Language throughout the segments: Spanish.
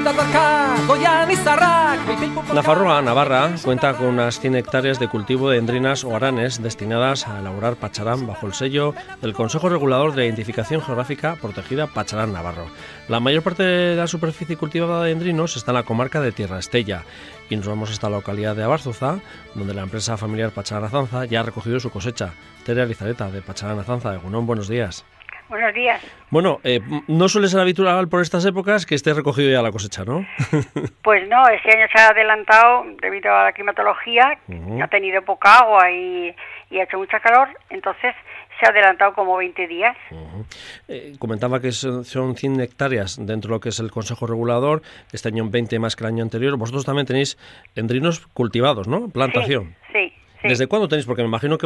Nafarroa, Navarra, cuenta con unas 100 hectáreas de cultivo de endrinas o aranes destinadas a elaborar pacharán bajo el sello del Consejo Regulador de Identificación Geográfica Protegida Pacharán Navarro. La mayor parte de la superficie cultivada de endrinos está en la comarca de Tierra Estella y nos vamos hasta la localidad de Abarzuza, donde la empresa familiar Pacharán Azanza ya ha recogido su cosecha. Tere Arizareta, de Pacharán Azanza, de Gunón, buenos días. Buenos días. Bueno, no suele ser habitual por estas épocas que esté recogido ya la cosecha, ¿no? Pues no, este año se ha adelantado debido a la climatología, ha tenido poca agua y ha hecho mucha calor, entonces se ha adelantado como 20 días. Comentaba que son 100 hectáreas dentro de lo que es el Consejo Regulador, este año 20 más que el año anterior. Vosotros también tenéis endrinos cultivados, ¿no? Plantación. Sí. Sí. ¿Desde cuándo tenéis? Porque me imagino que,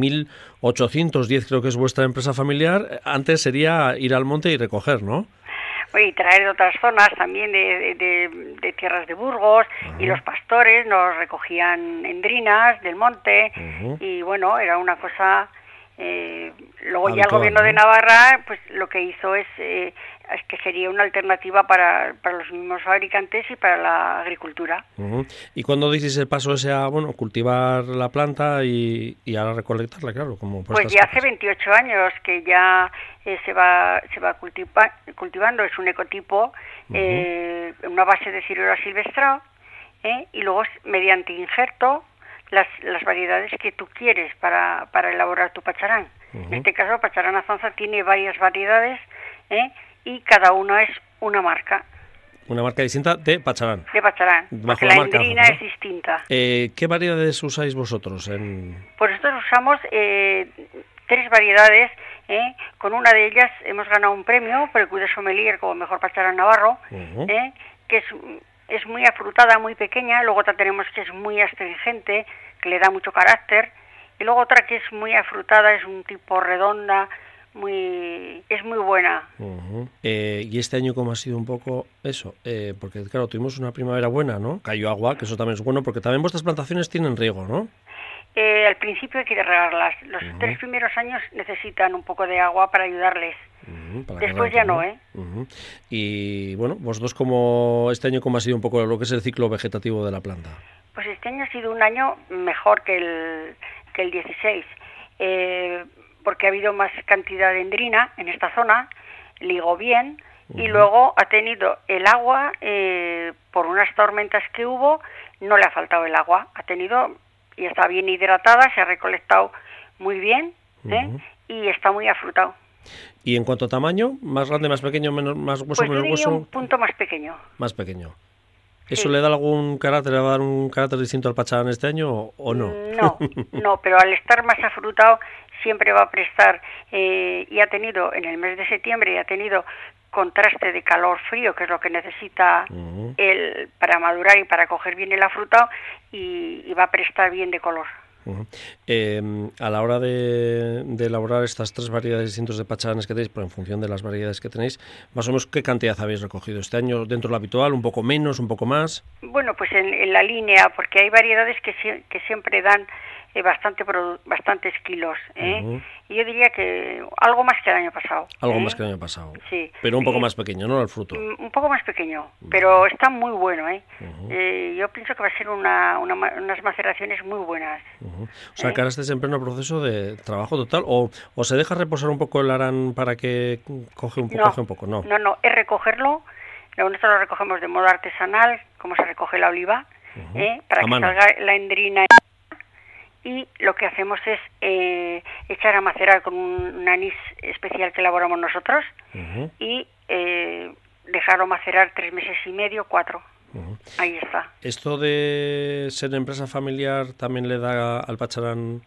1810 creo que es vuestra empresa familiar. Antes sería ir al monte y recoger, ¿no? Y traer de otras zonas también de tierras de Burgos, y los pastores nos recogían endrinas del monte, y bueno, era una cosa... luego habitual, ya el gobierno de Navarra pues lo que hizo es que sería una alternativa para los mismos fabricantes y para la agricultura. ¿Y cuándo dices el paso ese a cultivar la planta y ahora recolectarla, claro? Como pues ya hace 28 años que ya se va cultivando, es un ecotipo, una base de ciruela silvestre, y luego mediante injerto las variedades que tú quieres para elaborar tu pacharán. En este caso, Pacharán Azanza tiene varias variedades, y cada una es una marca. Una marca distinta de pacharán. De pacharán, porque la endrina es distinta. ¿Qué variedades usáis vosotros? Pues nosotros usamos 3 variedades. Con una de ellas hemos ganado un premio por el Cuy de Sommelier como mejor pacharán navarro, que es muy afrutada, muy pequeña. Luego otra tenemos que es muy astringente, que le da mucho carácter. Y luego otra que es muy afrutada, es un tipo redonda, es muy buena. Y este año, ¿cómo ha sido un poco eso? Porque claro, tuvimos una primavera buena, ¿no? Cayó agua, que eso también es bueno, porque también vuestras plantaciones tienen riego, ¿no? Al principio hay que regarlas. Los 3 primeros años necesitan un poco de agua para ayudarles. Después ya no, Y bueno, vosotros este año, ¿cómo ha sido un poco lo que es el ciclo vegetativo de la planta? Pues este año ha sido un año mejor que el 16, porque ha habido más cantidad de endrina en esta zona, ligó bien, y luego ha tenido el agua, por unas tormentas que hubo, no le ha faltado el agua, ha tenido y está bien hidratada, se ha recolectado muy bien, y está muy afrutado. ¿Y en cuanto a tamaño? ¿Más grande, más pequeño, más hueso, pues menos hueso? Un punto más pequeño. Más pequeño. ¿Eso le da algún carácter, le va a dar un carácter distinto al pacharán este año o no? No, pero al estar más afrutado siempre va a prestar, y ha tenido, en el mes de septiembre, ha tenido contraste de calor-frío, que es lo que necesita para madurar y para coger bien el afrutado, y va a prestar bien de color. A la hora de elaborar estas 3 variedades distintas de pacharanes que tenéis, pero en función de las variedades que tenéis, más o menos, ¿qué cantidad habéis recogido este año dentro de lo habitual? ¿Un poco menos, un poco más? Bueno, pues en la línea, porque hay variedades que siempre dan bastantes kilos, y yo diría que algo más que el año pasado. Algo más que el año pasado. Sí. Pero un poco más pequeño, ¿no? El fruto. Un poco más pequeño, pero está muy bueno, yo pienso que va a ser unas maceraciones muy buenas. O sea, que ahora estés en pleno proceso de trabajo total, o se deja reposar un poco el arán para que coge un poco, ¿no? No, es recogerlo. Nosotros lo recogemos de modo artesanal, como se recoge la oliva, para que salga la endrina. Y lo que hacemos es echar a macerar con un anís especial que elaboramos nosotros, y dejarlo macerar 3 meses y medio, 4. Ahí está. ¿Esto de ser empresa familiar también le da al pacharán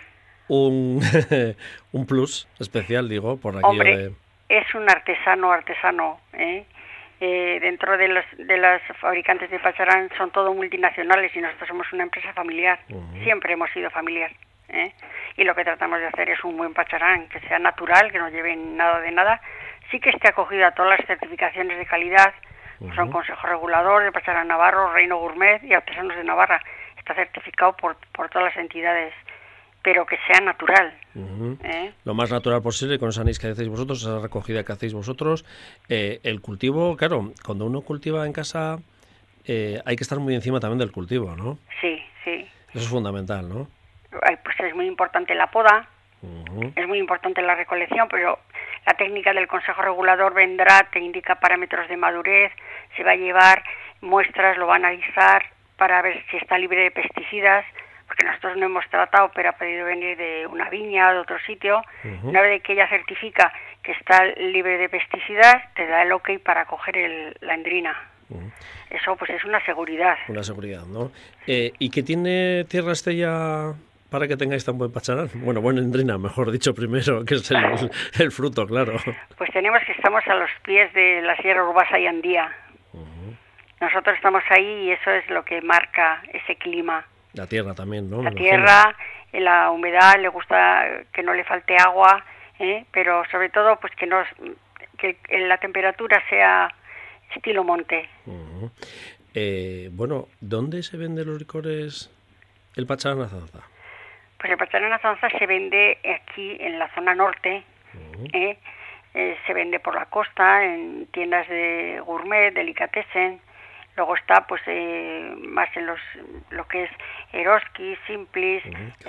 un plus especial, digo, por aquí? Hombre, es un artesano, dentro de las fabricantes de pacharán son todo multinacionales y nosotros somos una empresa familiar. Siempre hemos sido familiar, y lo que tratamos de hacer es un buen pacharán que sea natural, que no lleve nada de nada, sí que esté acogido a todas las certificaciones de calidad. Son Consejo Regulador de Pacharán Navarro, Reino Gourmet y Artesanos de Navarra. Está certificado por todas las entidades pero que sea natural. Lo más natural posible con esa anís que hacéis vosotros, esa recogida que hacéis vosotros. El cultivo, claro, cuando uno cultiva en casa hay que estar muy encima también del cultivo, ¿no? Sí, sí. Eso es fundamental, ¿no? Pues es muy importante la poda, es muy importante la recolección, pero la técnica del Consejo Regulador vendrá, te indica parámetros de madurez, se va a llevar muestras, lo va a analizar para ver si está libre de pesticidas, porque nosotros no hemos tratado, pero ha podido venir de una viña o de otro sitio. Una vez que ella certifica que está libre de pesticidas, te da el ok para coger la endrina. Eso pues es una seguridad. Una seguridad, ¿no? ¿Y qué tiene Tierra Estella para que tengáis tan buen pacharán? Bueno, buena endrina, mejor dicho primero, que es el fruto, claro. Pues tenemos que estamos a los pies de la Sierra Urbasa y Andía. Nosotros estamos ahí y eso es lo que marca ese clima. La tierra también, ¿no? La tierra, la humedad, le gusta que no le falte agua, pero sobre todo pues que la temperatura sea estilo monte. Bueno, ¿dónde se venden los licores el pacharán Azanza? Pues el pacharán Azanza se vende aquí en la zona norte, se vende por la costa, en tiendas de gourmet, delicatessen. Luego está pues más en lo que es Eroski, Simplis,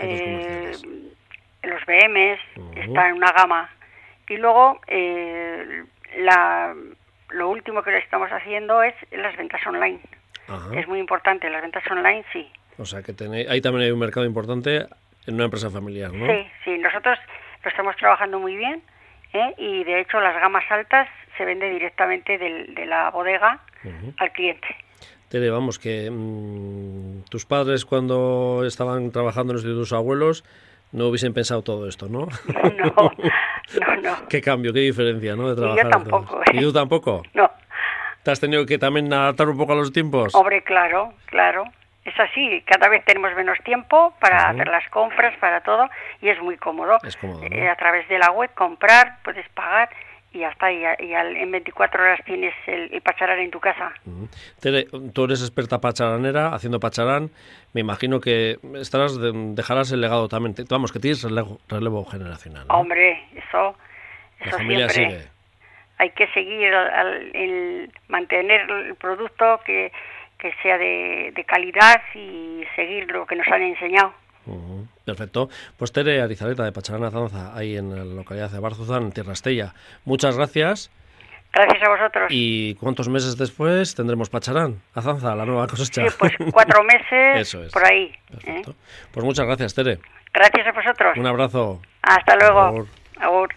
los BMs, está en una gama. Y luego lo último que estamos haciendo es las ventas online. Es muy importante, las ventas online sí. O sea que ahí también hay un mercado importante en una empresa familiar, ¿no? Sí, nosotros lo estamos trabajando muy bien, y de hecho las gamas altas se vende directamente de la bodega al cliente. Tere, vamos, que tus padres cuando estaban trabajando en tus abuelos no hubiesen pensado todo esto, ¿no? No. Qué cambio, qué diferencia, ¿no? De trabajar. Y yo tampoco. ¿Y tú tampoco? No. ¿Te has tenido que también adaptar un poco a los tiempos? Hombre, claro. Es así, cada vez tenemos menos tiempo para hacer las compras, para todo, y es muy cómodo. Es cómodo, ¿no? A través de la web comprar, puedes pagar y ya está, en 24 horas tienes el pacharán en tu casa. Tere, tú eres experta pacharanera, haciendo pacharán, me imagino que dejarás el legado también, vamos, que tienes relevo generacional, ¿no? Hombre, eso la familia siempre. Sigue. Hay que seguir el mantener el producto que sea de calidad y seguir lo que nos han enseñado. Perfecto. Pues Tere Arizaleta de Pacharán Azanza, ahí en la localidad de Barzuzán, en Tierra Estella. Muchas gracias. Gracias a vosotros. ¿Y cuántos meses después tendremos Pacharán Azanza, la nueva cosecha? Sí, pues 4 meses. Eso es. Por ahí. Perfecto. Pues muchas gracias, Tere. Gracias a vosotros. Un abrazo. Hasta luego. Agur. Agur.